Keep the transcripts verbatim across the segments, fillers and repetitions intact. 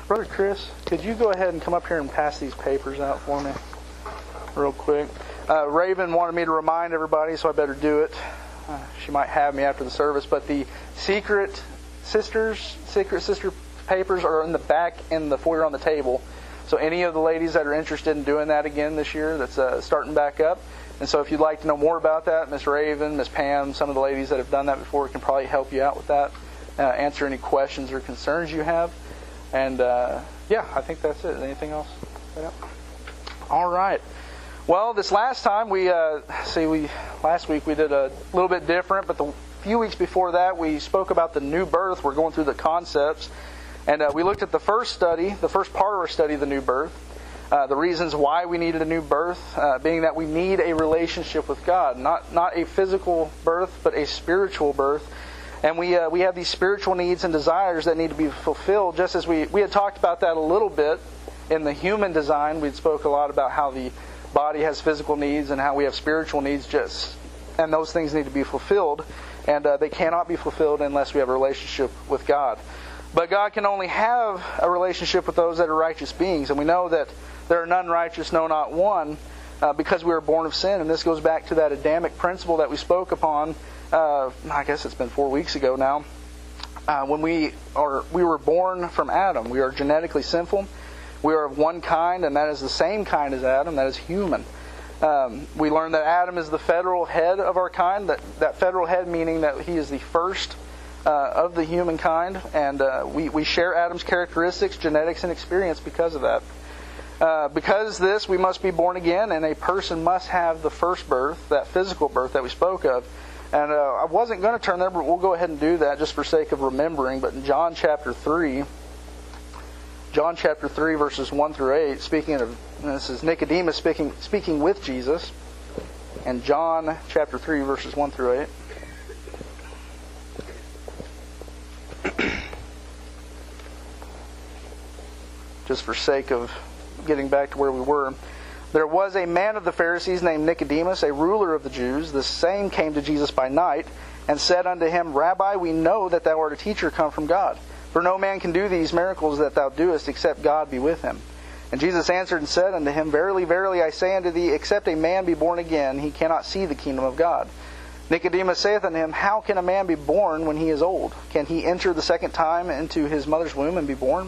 Brother Chris, could you go ahead and come up here and pass these papers out for me real quick? Uh, Raven wanted me to remind everybody, so I better do it. Uh, she might have me after the service, but the Secret Sisters, Secret Sister papers are in the back in the foyer on the table. So any of the ladies that are interested in doing that again this year, that's uh, starting back up. And so if you'd like to know more about that, Miss Raven, Miss Pam, some of the ladies that have done that before can probably help you out with that, uh, answer any questions or concerns you have. And uh, yeah, I think that's it. Anything else? Yeah. All right. Well, this last time we uh, see we last week we did a little bit different, but the few weeks before that we spoke about the new birth. We're going through the concepts, and uh, we looked at the first study, the first part of our study, the new birth, uh, the reasons why we needed a new birth, uh, being that we need a relationship with God, not not a physical birth, but a spiritual birth. And we uh, we have these spiritual needs and desires that need to be fulfilled. Just as we we had talked about that a little bit in the human design, we spoke a lot about how the body has physical needs and how we have spiritual needs, just and those things need to be fulfilled, and uh, they cannot be fulfilled unless we have a relationship with God. But God can only have a relationship with those that are righteous beings, and we know that there are none righteous, no, not one, uh, because we were born of sin. And this goes back to that Adamic principle that we spoke upon. Uh, I guess it's been four weeks ago now. Uh, when we are we were born from Adam, we are genetically sinful. We are of one kind, and that is the same kind as Adam, that is human. Um, we learned that Adam is the federal head of our kind, that, that federal head meaning that he is the first uh, of the humankind, and uh, we, we share Adam's characteristics, genetics, and experience because of that. Uh, because of this, we must be born again, and a person must have the first birth, that physical birth that we spoke of. And uh, I wasn't going to turn there, but we'll go ahead and do that just for sake of remembering. But in John chapter three... John chapter three, verses one through eight, speaking of, this is Nicodemus speaking speaking with Jesus, and John chapter three, verses one through eight. Just for sake of getting back to where we were. There was a man of the Pharisees named Nicodemus, a ruler of the Jews. The same came to Jesus by night, and said unto him, Rabbi, we know that thou art a teacher come from God. For no man can do these miracles that thou doest, except God be with him. And Jesus answered and said unto him, Verily, verily, I say unto thee, except a man be born again, he cannot see the kingdom of God. Nicodemus saith unto him, How can a man be born when he is old? Can he enter the second time into his mother's womb and be born?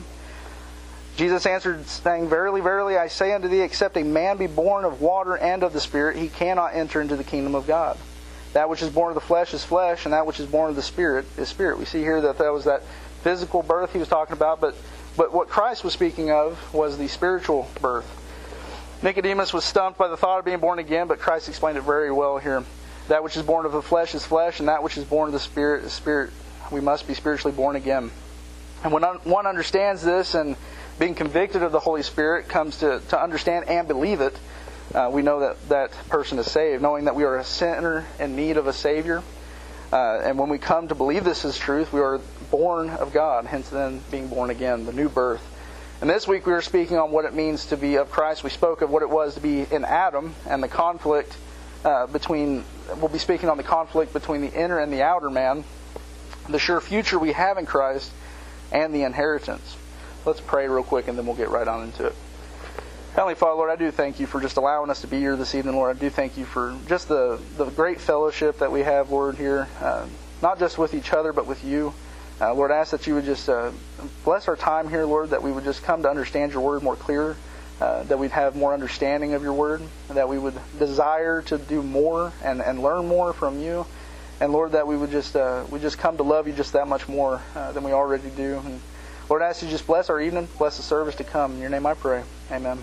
Jesus answered, saying, Verily, verily, I say unto thee, except a man be born of water and of the Spirit, he cannot enter into the kingdom of God. That which is born of the flesh is flesh, and that which is born of the Spirit is spirit. We see here that that was that physical birth he was talking about, but but what Christ was speaking of was the spiritual birth. Nicodemus was stumped by the thought of being born again, but Christ explained it very well here. That which is born of the flesh is flesh, and that which is born of the Spirit is spirit. We must be spiritually born again. And when one understands this, and being convicted of the Holy Spirit comes to, to understand and believe it, uh, we know that that person is saved, knowing that we are a sinner in need of a Savior. Uh, and when we come to believe this is truth, we are born of God, hence then being born again, the new birth. And this week we were speaking on what it means to be of Christ. We spoke of what it was to be in Adam and the conflict uh, between, we'll be speaking on the conflict between the inner and the outer man, the sure future we have in Christ, and the inheritance. Let's pray real quick and then we'll get right on into it. Heavenly Father, Lord, I do thank you for just allowing us to be here this evening, Lord. I do thank you for just the, the great fellowship that we have, Lord, here, uh, not just with each other, but with you. Uh, Lord, I ask that you would just uh, bless our time here, Lord, that we would just come to understand your word more clear, uh, that we'd have more understanding of your word, and that we would desire to do more and, and learn more from you. And Lord, that we would just uh, we just come to love you just that much more uh, than we already do. And Lord, I ask you to just bless our evening, bless the service to come. In your name I pray. Amen.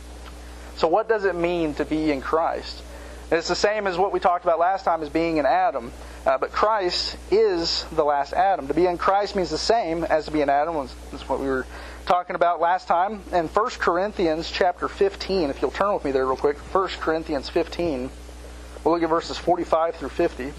So what does it mean to be in Christ? It's the same as what we talked about last time as being in Adam. Uh, but Christ is the last Adam. To be in Christ means the same as to be in Adam. That's what we were talking about last time. In First Corinthians chapter fifteen, if you'll turn with me there real quick. First Corinthians fifteen. We'll look at verses forty-five through fifty.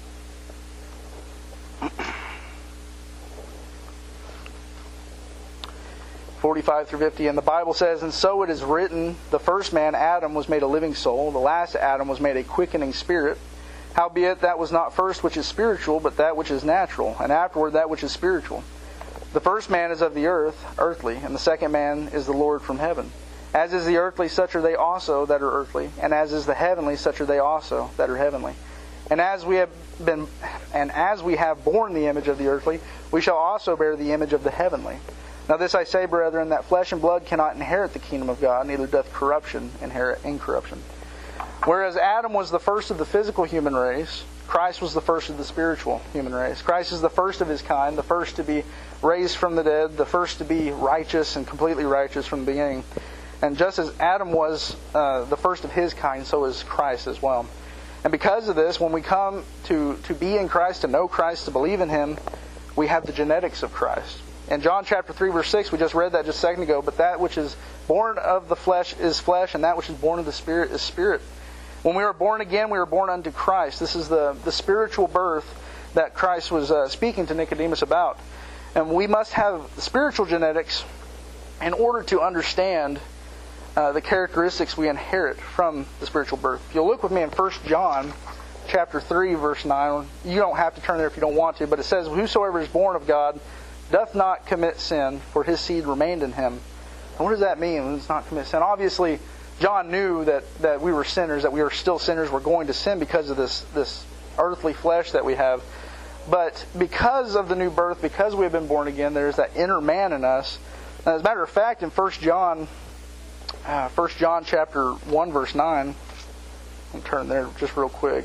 forty-five through fifty, and the Bible says, And so it is written, the first man, Adam, was made a living soul, the last Adam was made a quickening spirit. Howbeit that was not first which is spiritual, but that which is natural, and afterward that which is spiritual. The first man is of the earth, earthly, and the second man is the Lord from heaven. As is the earthly, such are they also that are earthly, and as is the heavenly, such are they also that are heavenly. And as we have been, and as we have borne the image of the earthly, we shall also bear the image of the heavenly. Now this I say, brethren, that flesh and blood cannot inherit the kingdom of God, neither doth corruption inherit incorruption. Whereas Adam was the first of the physical human race, Christ was the first of the spiritual human race. Christ is the first of His kind, the first to be raised from the dead, the first to be righteous and completely righteous from the beginning. And just as Adam was uh, the first of his kind, so is Christ as well. And because of this, when we come to, to be in Christ, to know Christ, to believe in Him, we have the genetics of Christ. In John chapter three, verse six, we just read that just a second ago, but that which is born of the flesh is flesh, and that which is born of the Spirit is spirit. When we were born again, we were born unto Christ. This is the, the spiritual birth that Christ was uh, speaking to Nicodemus about. And we must have spiritual genetics in order to understand uh, the characteristics we inherit from the spiritual birth. If you'll look with me in First John chapter three, verse nine, you don't have to turn there if you don't want to, but it says, "Whosoever is born of God doth not commit sin, for his seed remained in him." And what does that mean? It does not commit sin. Obviously, John knew that, that we were sinners, that we were still sinners, we're going to sin because of this, this earthly flesh that we have. But because of the new birth, because we have been born again, there's that inner man in us. And as a matter of fact, in First John, uh, First John chapter one, verse nine, I'll turn there just real quick.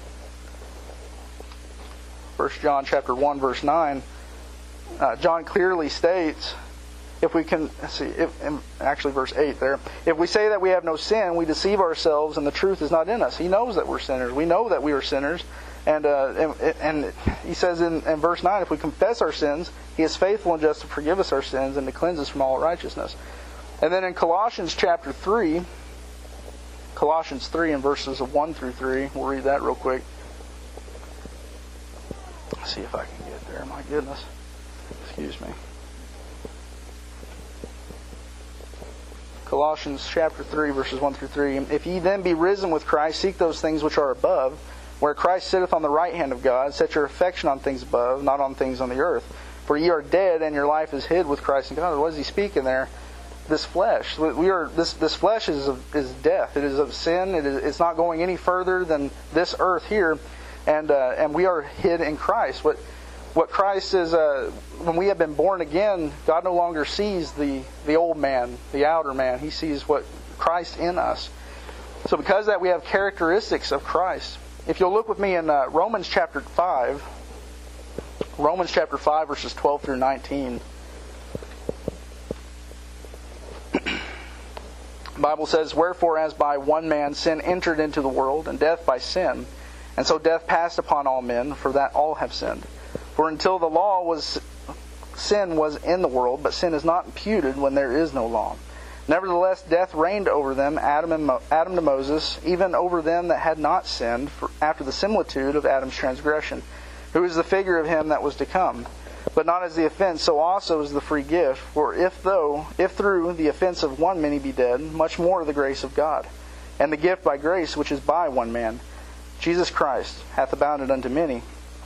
First John chapter one, verse nine, uh, John clearly states, if we can, let's see, if, actually verse eight there, if we say that we have no sin, we deceive ourselves and the truth is not in us. He knows that we're sinners. We know that we are sinners. And, uh, and, and he says in, in verse nine, if we confess our sins, He is faithful and just to forgive us our sins and to cleanse us from all righteousness. And then in Colossians chapter three, Colossians three and verses one through three, we'll read that real quick. Let's see if I can get there. My goodness. Excuse me. Colossians chapter three, verses one through three. If ye then be risen with Christ, seek those things which are above, where Christ sitteth on the right hand of God. Set your affection on things above, not on things on the earth. For ye are dead, and your life is hid with Christ in God. What is he speaking there? This flesh. We are this this flesh is of, is death. It is of sin. It is it's not going any further than this earth here, and uh, and we are hid in Christ. What what Christ is uh, when we have been born again, God no longer sees the the old man, the outer man. He sees what Christ in us. So because of that, we have characteristics of Christ. If you'll look with me in uh, Romans chapter five, Romans chapter five, verses twelve through nineteen. The Bible says, "Wherefore as by one man sin entered into the world, and death by sin, and so death passed upon all men, for that all have sinned. For until the law was, sin was in the world, but sin is not imputed when there is no law. Nevertheless, death reigned over them, Adam and Mo- Adam to Moses, even over them that had not sinned, for after the similitude of Adam's transgression, who is the figure of him that was to come. But not as the offense, so also is the free gift. For if though, if through the offense of one many be dead, much more the grace of God, and the gift by grace which is by one man, Jesus Christ, hath abounded unto many.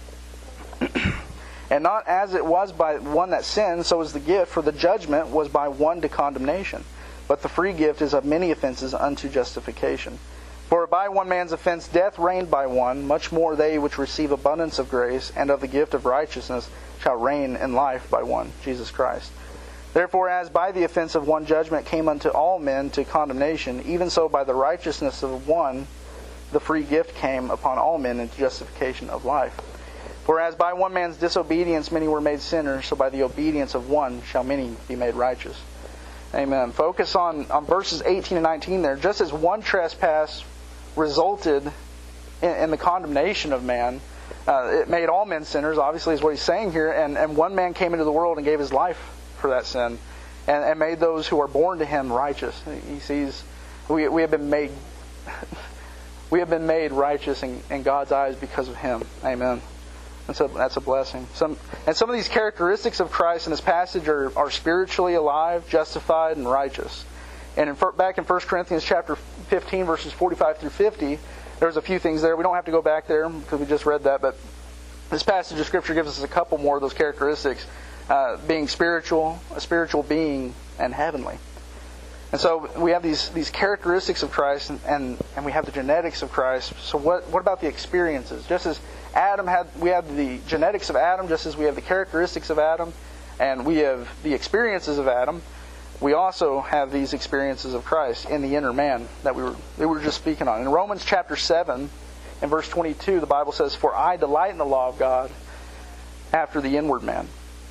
And not as it was by one that sinned, so is the gift, for the judgment was by one to condemnation. But the free gift is of many offenses unto justification. For by one man's offense death reigned by one, much more they which receive abundance of grace and of the gift of righteousness shall reign in life by one, Jesus Christ. Therefore, as by the offense of one judgment came unto all men to condemnation, even so by the righteousness of one the free gift came upon all men into justification of life. For as by one man's disobedience many were made sinners, so by the obedience of one shall many be made righteous." Amen. Focus on, on verses eighteen and nineteen there. Just as one trespass resulted in, in the condemnation of man, uh, it made all men sinners, obviously is what he's saying here, and, and one man came into the world and gave his life for that sin, and, and made those who are born to him righteous. He sees, we, we have been made we have been made righteous in, in God's eyes because of him. Amen. That's a, that's a blessing. Some, and some of these characteristics of Christ in this passage are, are spiritually alive, justified, and righteous. And in, back in First Corinthians chapter fifteen, verses forty-five through fifty, there's a few things there. We don't have to go back there because we just read that, but this passage of Scripture gives us a couple more of those characteristics. uh, being spiritual, a spiritual being, and heavenly. And so we have these these characteristics of Christ, and, and, and we have the genetics of Christ. So what what about the experiences? Just as Adam had, we have the genetics of Adam, just as we have the characteristics of Adam, and we have the experiences of Adam. We also have these experiences of Christ in the inner man that we were we were just speaking on. In Romans chapter seven, in verse twenty-two, the Bible says, "For I delight in the law of God after the inward man."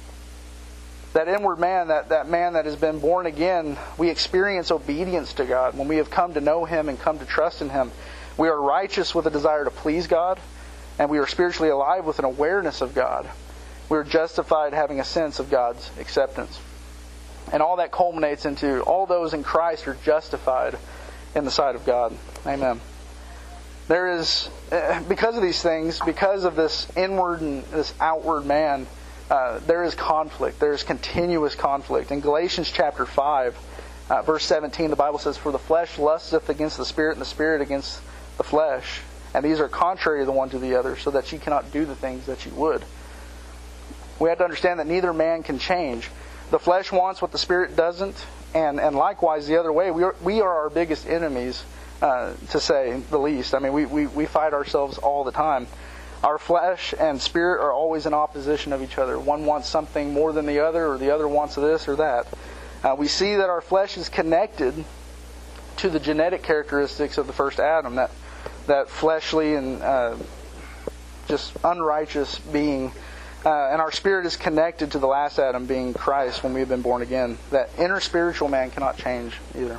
That inward man, that, that man that has been born again, we experience obedience to God. When we have come to know Him and come to trust in Him, we are righteous with a desire to please God, and we are spiritually alive with an awareness of God. We are justified having a sense of God's acceptance. And all that culminates into all those in Christ are justified in the sight of God. Amen. There is, because of these things, because of this inward and this outward man, Uh, there is conflict. There is continuous conflict. In Galatians chapter five, uh, verse seventeen, the Bible says, "For the flesh lusteth against the Spirit, and the Spirit against the flesh. And these are contrary the one to the other, so that ye cannot do the things that ye would." We have to understand that neither man can change. The flesh wants what the Spirit doesn't, and, and likewise the other way. We are, we are our biggest enemies, uh, to say the least. I mean, we, we, we fight ourselves all the time. Our flesh and spirit are always in opposition of each other. One wants something more than the other, or the other wants this or that. Uh, we see that our flesh is connected to the genetic characteristics of the first Adam, that that fleshly and uh, just unrighteous being. Uh, and our spirit is connected to the last Adam, being Christ, when we have been born again. That inner spiritual man cannot change either.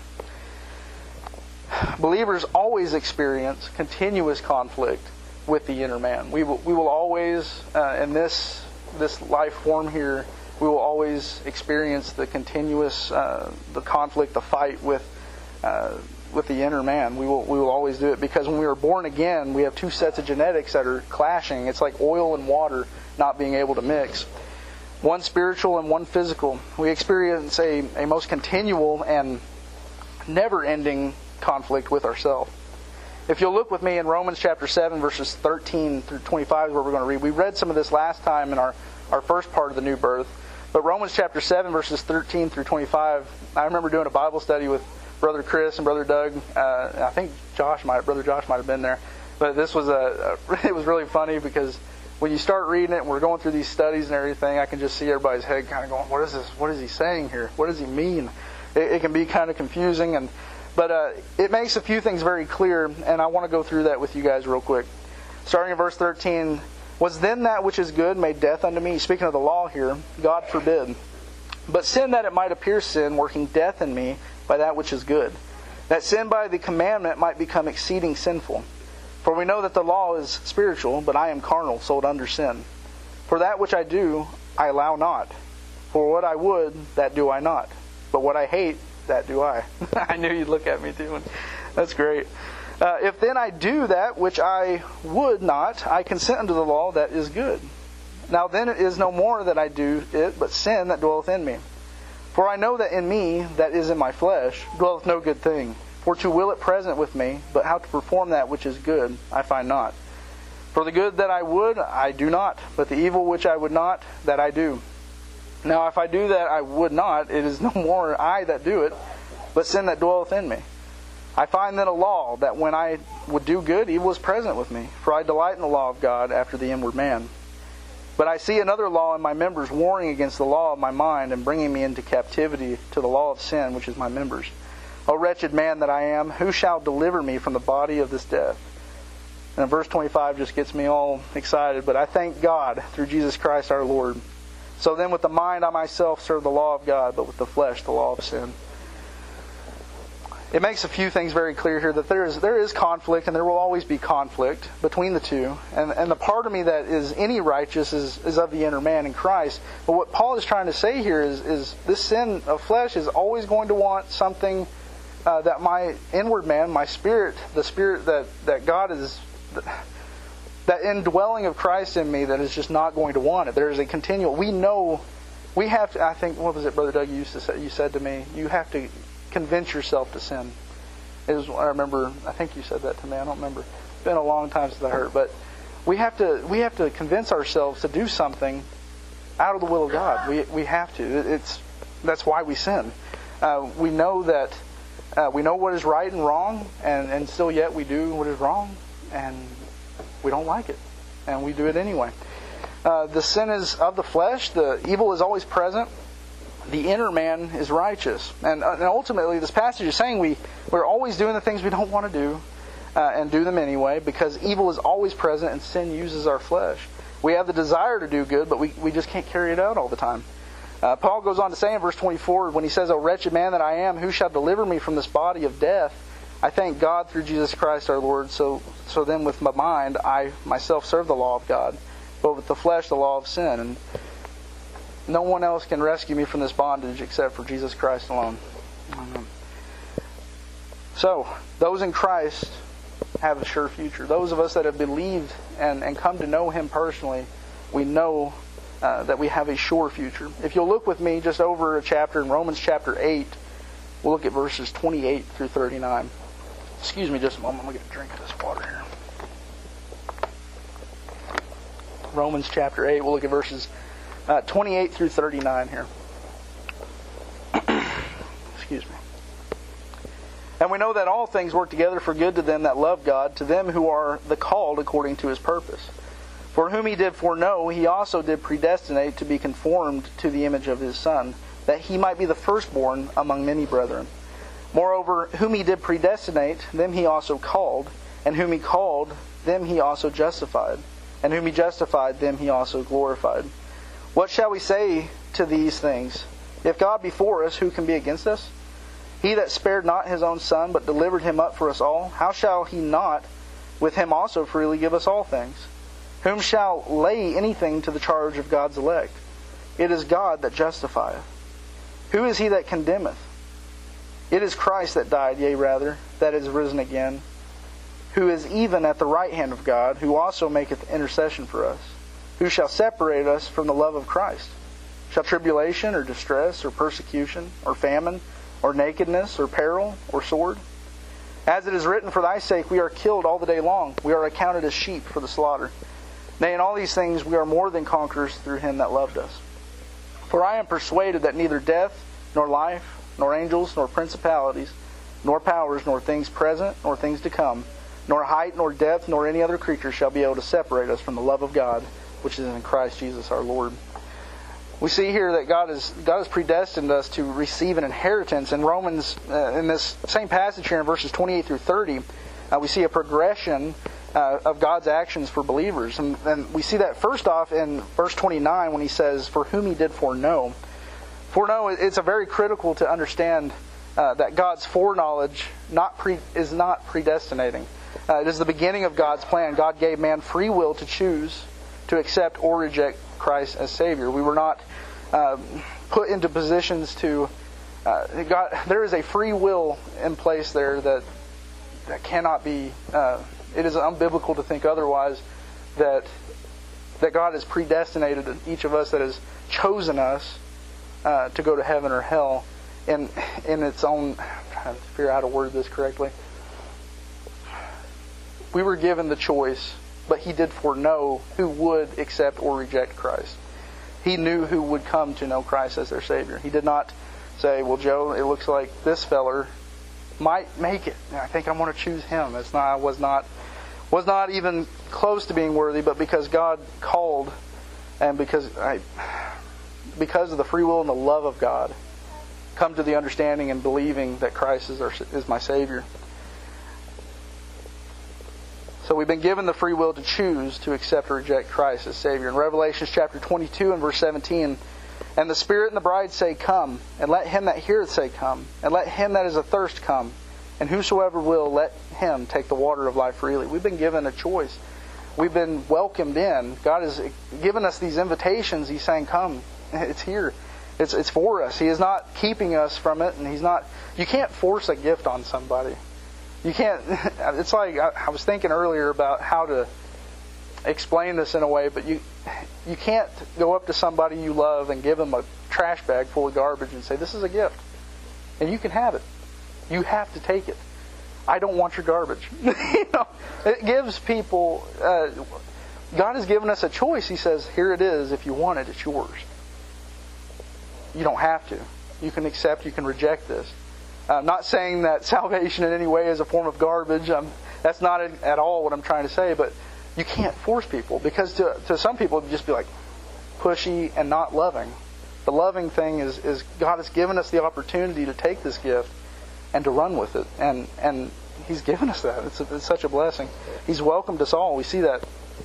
Believers always experience continuous conflict with the inner man. We will, we will always, uh, in this this life form here, we will always experience the continuous, uh, the conflict, the fight with uh, with the inner man. We will we will always do it, because when we are born again, we have two sets of genetics that are clashing. It's like oil and water not being able to mix. One spiritual and one physical. We experience a, a most continual and never-ending conflict with ourselves. If you'll look with me in Romans chapter seven, verses thirteen through twenty-five is where we're going to read. We read some of this last time in our, our first part of the new birth. But Romans chapter seven, verses thirteen through twenty-five, I remember doing a Bible study with Brother Chris and Brother Doug. Uh, I think Josh might, Brother Josh might have been there. But this was a, a, it was really funny, because when you start reading it and we're going through these studies and everything, I can just see everybody's head kind of going, what is this? What is he saying here? What does he mean? It, it can be kind of confusing, and But uh, it makes a few things very clear, and I want to go through that with you guys real quick. Starting in verse thirteen, "Was then that which is good made death unto me?" Speaking of the law here, God forbid. "But sin, that it might appear sin, working death in me by that which is good, that sin by the commandment might become exceeding sinful. For we know that the law is spiritual, but I am carnal, sold under sin. For that which I do, I allow not. For what I would, that do I not. But what I hate, that do I." I knew you'd look at me too. That's great. Uh, "if then I do that which I would not, I consent unto the law that is good. Now then it is no more that I do it, but sin that dwelleth in me. For I know that in me, that is in my flesh, dwelleth no good thing. For to will it present with me, but how to perform that which is good, I find not. For the good that I would, I do not, but the evil which I would not, that I do. Now if I do that I would not, it is no more I that do it, but sin that dwelleth in me. I find then a law, that when I would do good, evil is present with me. For I delight in the law of God after the inward man. But I see another law in my members, warring against the law of my mind, and bringing me into captivity to the law of sin, which is my members. O wretched man that I am, who shall deliver me from the body of this death?" And verse twenty-five just gets me all excited. "But I thank God through Jesus Christ our Lord. So then with the mind I myself serve the law of God, but with the flesh the law of sin." It makes a few things very clear here, that there is there is conflict, and there will always be conflict between the two. And and the part of me that is any righteous is, is of the inner man in Christ. But what Paul is trying to say here is, is this sin of flesh is always going to want something uh, that my inward man, my spirit, the spirit that, that God is... that indwelling of Christ in me, that is just not going to want it. There is a continual... We know... We have to... I think... What was it, Brother Doug, you used to say? You said to me, you have to convince yourself to sin. It was, I remember... I think you said that to me. I don't remember. It's been a long time since I heard. But we have to... We have to convince ourselves to do something out of the will of God. We we have to. It's that's why we sin. Uh, we know that uh, we know what is right and wrong, and, and still yet we do what is wrong, and we don't like it, and we do it anyway. Uh, the sin is of the flesh. The evil is always present. The inner man is righteous, and, uh, and ultimately, this passage is saying we we're always doing the things we don't want to do, uh, and do them anyway, because evil is always present, and sin uses our flesh. We have the desire to do good, but we we just can't carry it out all the time. Uh, Paul goes on to say in verse twenty-four, when he says, "O wretched man that I am, who shall deliver me from this body of death? I thank God through Jesus Christ our Lord. So, so then with my mind, I myself serve the law of God, but with the flesh, the law of sin. And no one else can rescue me from this bondage except for Jesus Christ alone." Amen. So, those in Christ have a sure future. Those of us that have believed and, and come to know Him personally, we know Uh, that we have a sure future. If you'll look with me just over a chapter in Romans chapter eight, we'll look at verses twenty-eight through thirty-nine. Excuse me just a moment. I'm going to get a drink of this water here. Romans chapter eight, we'll look at verses uh, twenty-eight through thirty-nine here. Excuse me. "And we know that all things work together for good to them that love God, to them who are the called according to His purpose. For whom He did foreknow, He also did predestinate to be conformed to the image of His Son, that He might be the firstborn among many brethren. Moreover, whom He did predestinate, them He also called, and whom He called, them He also justified, and whom He justified, them He also glorified. What shall we say to these things? If God be for us, who can be against us? He that spared not His own Son, but delivered Him up for us all, how shall He not with Him also freely give us all things? Whom shall lay anything to the charge of God's elect? It is God that justifieth. Who is he that condemneth? It is Christ that died, yea rather, that is risen again, who is even at the right hand of God, who also maketh intercession for us. Who shall separate us from the love of Christ? Shall tribulation, or distress, or persecution, or famine, or nakedness, or peril, or sword? As it is written, for thy sake we are killed all the day long. We are accounted as sheep for the slaughter. Nay, in all these things we are more than conquerors through Him that loved us. For I am persuaded that neither death, nor life, nor angels, nor principalities, nor powers, nor things present, nor things to come, nor height, nor depth, nor any other creature shall be able to separate us from the love of God, which is in Christ Jesus our Lord." We see here that God has God has predestined us to receive an inheritance. In Romans, uh, in this same passage here in verses twenty-eight through thirty, uh, we see a progression Uh, of God's actions for believers. And, and we see that first off in verse twenty-nine when He says, "For whom He did foreknow." Foreknow, it's a very critical to understand uh, that God's foreknowledge not pre, is not predestinating. Uh, it is the beginning of God's plan. God gave man free will to choose to accept or reject Christ as Savior. We were not uh, put into positions to... Uh, God, there is a free will in place there that, that cannot be... Uh, It is unbiblical to think otherwise, that that God has predestinated each of us, that has chosen us uh, to go to heaven or hell in in its own... I'm trying to figure out how to word this correctly. We were given the choice, but He did foreknow who would accept or reject Christ. He knew who would come to know Christ as their Savior. He did not say, "Well, Joe, it looks like this feller might make it. I think I'm going to choose him." It's not. I was not. Was not even close to being worthy, but because God called, and because I, because of the free will and the love of God, come to the understanding and believing that Christ is our, is my Savior. So we've been given the free will to choose to accept or reject Christ as Savior. In Revelation chapter twenty-two and verse seventeen, "And the Spirit and the bride say, Come, and let him that heareth say, Come, and let him that is athirst come. And whosoever will, let him take the water of life freely." We've been given a choice. We've been welcomed in. God has given us these invitations. He's saying, "Come, it's here. It's it's for us." He is not keeping us from it, and He's not. You can't force a gift on somebody. You can't. It's like I, I was thinking earlier about how to explain this in a way, but you you can't go up to somebody you love and give them a trash bag full of garbage and say, "This is a gift, and you can have it. You have to take it. I don't want your garbage." You know, it gives people. Uh, God has given us a choice. He says, here it is. If you want it, it's yours. You don't have to. You can accept, you can reject this. I'm not saying that salvation in any way is a form of garbage. I'm, that's not at all what I'm trying to say, but you can't force people, because to, to some people it would just be like pushy and not loving. The loving thing is, is God has given us the opportunity to take this gift and to run with it. And and He's given us that. It's, a, it's such a blessing. He's welcomed us all. We see that.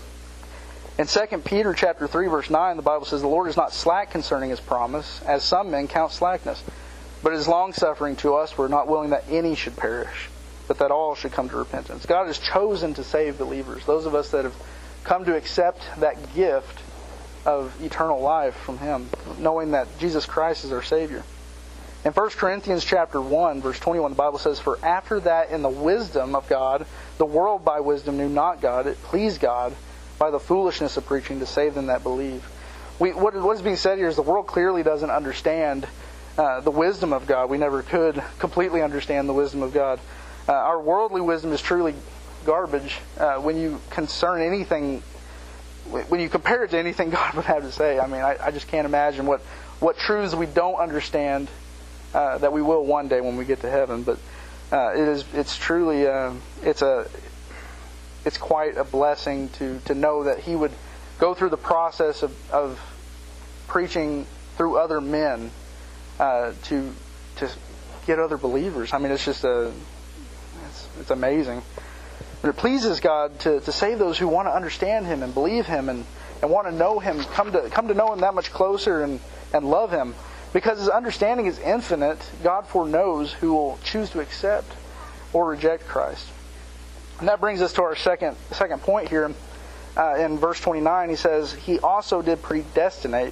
In Second Peter chapter three, verse nine, the Bible says, the Lord is not slack concerning His promise, as some men count slackness, but is long-suffering to us. We're not willing that any should perish, but that all should come to repentance. God has chosen to save believers, those of us that have come to accept that gift of eternal life from Him, knowing that Jesus Christ is our Savior. In First Corinthians chapter one, verse twenty-one, the Bible says, for after that in the wisdom of God, the world by wisdom knew not God, it pleased God by the foolishness of preaching to save them that believe. We, what, what is being said here is the world clearly doesn't understand uh, the wisdom of God. We never could completely understand the wisdom of God. Uh, our worldly wisdom is truly garbage uh, when you concern anything, when you compare it to anything God would have to say. I mean, I, I just can't imagine what, what truths we don't understand uh, that we will one day when we get to heaven. But uh, it is it's truly uh, it's a it's quite a blessing to, to know that He would go through the process of, of preaching through other men uh, to to get other believers. I mean, it's just a it's, it's amazing. But it pleases God to, to save those who want to understand Him and believe Him and, and want to know Him, come to come to know Him that much closer and, and love Him. Because His understanding is infinite, God foreknows who will choose to accept or reject Christ. And that brings us to our second second point here. Uh, in verse twenty-nine, He says, He also did predestinate.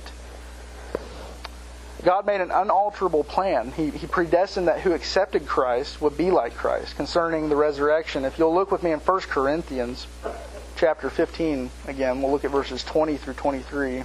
God made an unalterable plan. He, he predestined that who accepted Christ would be like Christ concerning the resurrection. If you'll look with me in First Corinthians chapter fifteen, again, we'll look at verses twenty through twenty-three.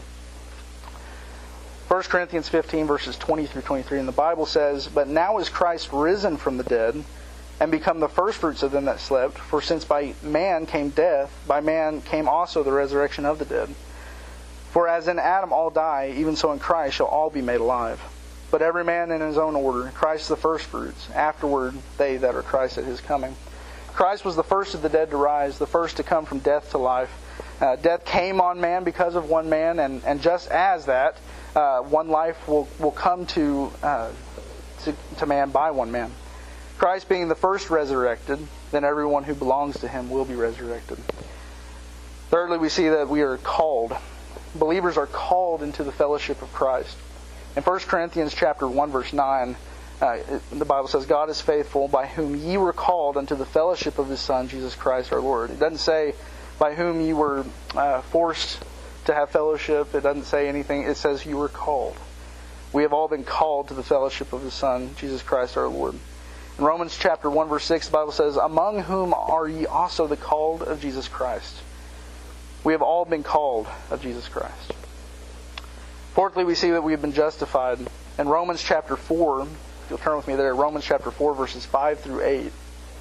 First Corinthians fifteen, verses twenty through twenty-three, and the Bible says, But now is Christ risen from the dead, and become the firstfruits of them that slept. For since by man came death, by man came also the resurrection of the dead. For as in Adam all die, even so in Christ shall all be made alive. But every man in his own order, Christ the firstfruits, afterward they that are Christ at His coming. Christ was the first of the dead to rise, the first to come from death to life. Uh, death came on man because of one man, and, and just as that, uh, one life will, will come to, uh, to, to man by one man. Christ being the first resurrected, then everyone who belongs to Him will be resurrected. Thirdly, we see that we are called. Believers are called into the fellowship of Christ. In First Corinthians chapter one, verse nine, uh, the Bible says, God is faithful, by whom ye were called unto the fellowship of His Son, Jesus Christ our Lord. It doesn't say by whom you were uh, forced to have fellowship. It doesn't say anything. It says you were called. We have all been called to the fellowship of His Son, Jesus Christ our Lord. In Romans chapter one, verse six, the Bible says, Among whom are ye also the called of Jesus Christ? We have all been called of Jesus Christ. Fourthly, we see that we have been justified. In Romans chapter four, if you'll turn with me there, Romans chapter four, verses five through eight.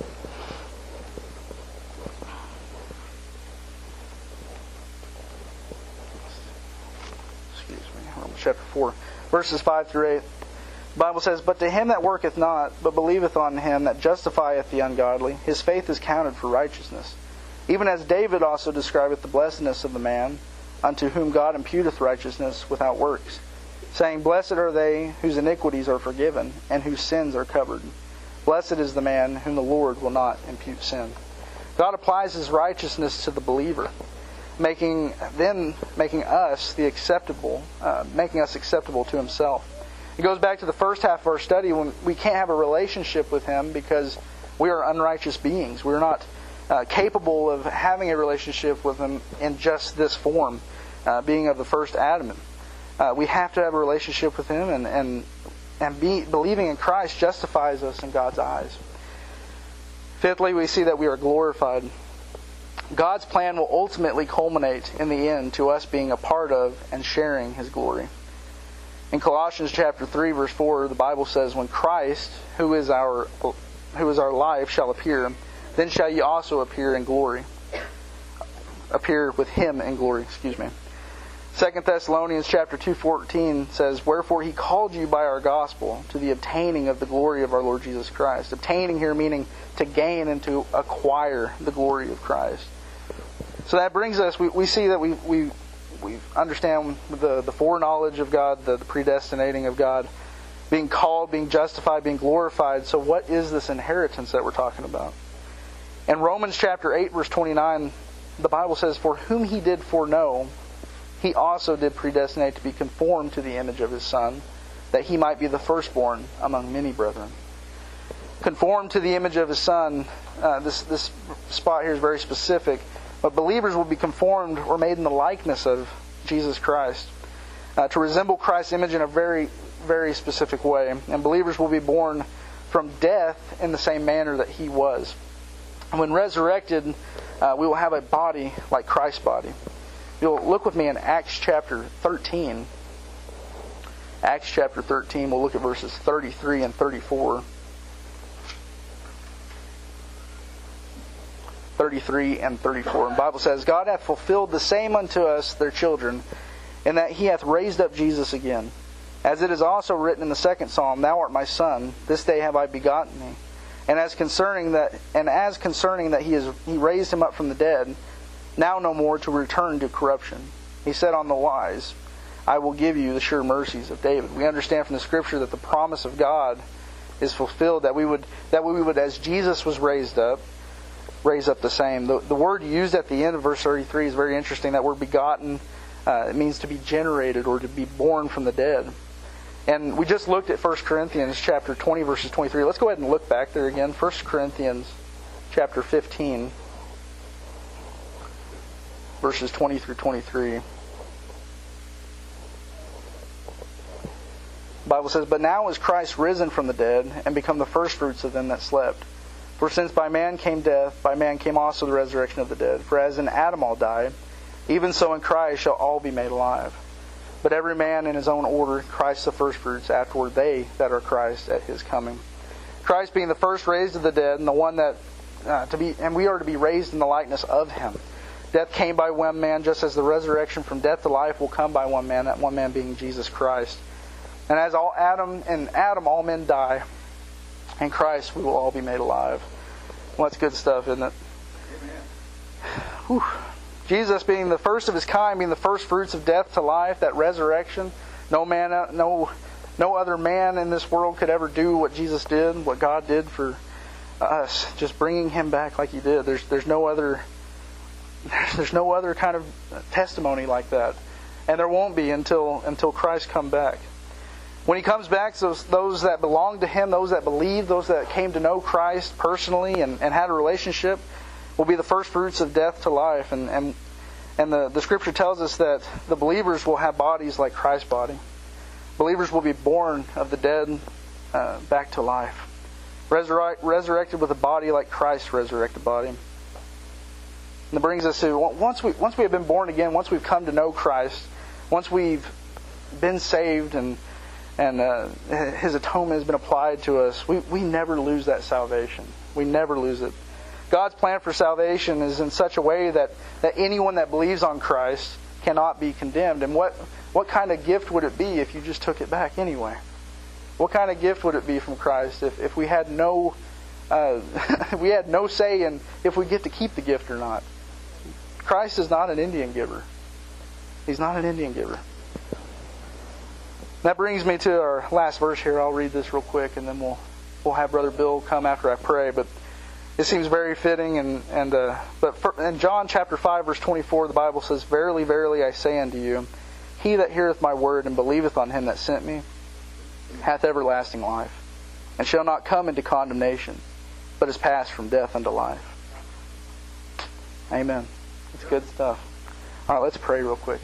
Excuse me, Romans chapter four, verses five through eight. The Bible says, But to him that worketh not, but believeth on Him that justifieth the ungodly, his faith is counted for righteousness. Even as David also describeth the blessedness of the man, unto whom God imputeth righteousness without works, saying, Blessed are they whose iniquities are forgiven, and whose sins are covered. Blessed is the man whom the Lord will not impute sin. God applies His righteousness to the believer, making then making us the acceptable, uh, making us acceptable to Himself. It goes back to the first half of our study when we can't have a relationship with Him because we are unrighteous beings. We're not Uh, capable of having a relationship with Him in just this form, uh, being of the first Adam. Uh, we have to have a relationship with Him, and and and be, believing in Christ justifies us in God's eyes. Fifthly, we see that we are glorified. God's plan will ultimately culminate in the end to us being a part of and sharing His glory. In Colossians chapter three, verse four, the Bible says, When Christ, who is our who is our life, shall appear, then shall ye also appear in glory. appear with Him in glory. Excuse me. Second Thessalonians chapter two fourteen says, "Wherefore He called you by our gospel to the obtaining of the glory of our Lord Jesus Christ." Obtaining here meaning to gain and to acquire the glory of Christ. So that brings us, we, we see that we we we understand the, the foreknowledge of God, the, the predestinating of God, being called, being justified, being glorified. So what is this inheritance that we're talking about? In Romans chapter eight verse twenty-nine, the Bible says, "For whom He did foreknow, He also did predestinate to be conformed to the image of His Son, that He might be the firstborn among many brethren." Conformed to the image of His Son, uh, this, this spot here is very specific. But believers will be conformed or made in the likeness of Jesus Christ, uh, to resemble Christ's image in a very, very specific way. And believers will be born from death in the same manner that He was. And when resurrected, uh, we will have a body like Christ's body. You'll look with me in Acts chapter thirteen. Acts chapter thirteen, we'll look at verses thirty-three and thirty-four. thirty-three and thirty-four. And the Bible says, "God hath fulfilled the same unto us, their children, in that He hath raised up Jesus again. As it is also written in the second psalm, Thou art my Son, this day have I begotten thee. And as concerning that, and as concerning that He is He raised Him up from the dead, now no more to return to corruption. He said on the wise, I will give you the sure mercies of David." We understand from the Scripture that the promise of God is fulfilled, that we would, that we would, as Jesus was raised up, raise up the same. The, the word used at the end of verse thirty-three is very interesting. That word begotten, uh, it means to be generated or to be born from the dead. And we just looked at First Corinthians chapter twenty, verses twenty-three. Let's go ahead and look back there again. First Corinthians chapter fifteen, verses twenty through twenty-three. The Bible says, "But now is Christ risen from the dead, and become the firstfruits of them that slept. For since by man came death, by man came also the resurrection of the dead. For as in Adam all die, even so in Christ shall all be made alive. But every man in his own order, Christ the firstfruits, afterward they that are Christ at His coming." Christ being the first raised of the dead, and the one that uh, to be, and we are to be raised in the likeness of Him. Death came by one man, just as the resurrection from death to life will come by one man. That one man being Jesus Christ. And as all Adam and Adam all men die, in Christ we will all be made alive. Well, that's good stuff, isn't it? Whew. Jesus being the first of His kind, being the first fruits of death to life, that resurrection. No man, no, no other man in this world could ever do what Jesus did, what God did for us. Just bringing Him back like He did. There's, there's no other, there's no other kind of testimony like that, and there won't be until until Christ come back. When He comes back, those, those that belong to Him, those that believe, those that came to know Christ personally and, and had a relationship, will be the first fruits of death to life. And and, and the, the Scripture tells us that the believers will have bodies like Christ's body. Believers will be born of the dead uh, back to life. Resurrect, resurrected with a body like Christ's resurrected body. And that brings us to, once we, once we have been born again, once we've come to know Christ, once we've been saved and And uh, His atonement has been applied to us, we, we never lose that salvation. We never lose it. God's plan for salvation is in such a way that, that anyone that believes on Christ cannot be condemned. And what, what kind of gift would it be if you just took it back anyway? What kind of gift would it be from Christ if, if we had no uh, we had no say in if we get to keep the gift or not? Christ is not an Indian giver. He's not an Indian giver. That brings me to our last verse here. I'll read this real quick, and then we'll we'll have Brother Bill come after I pray. But it seems very fitting. And and uh, but for, in John chapter five, verse twenty-four, the Bible says, "Verily, verily, I say unto you, he that heareth my word and believeth on Him that sent me, hath everlasting life, and shall not come into condemnation, but is passed from death unto life." Amen. It's good stuff. All right, let's pray real quick.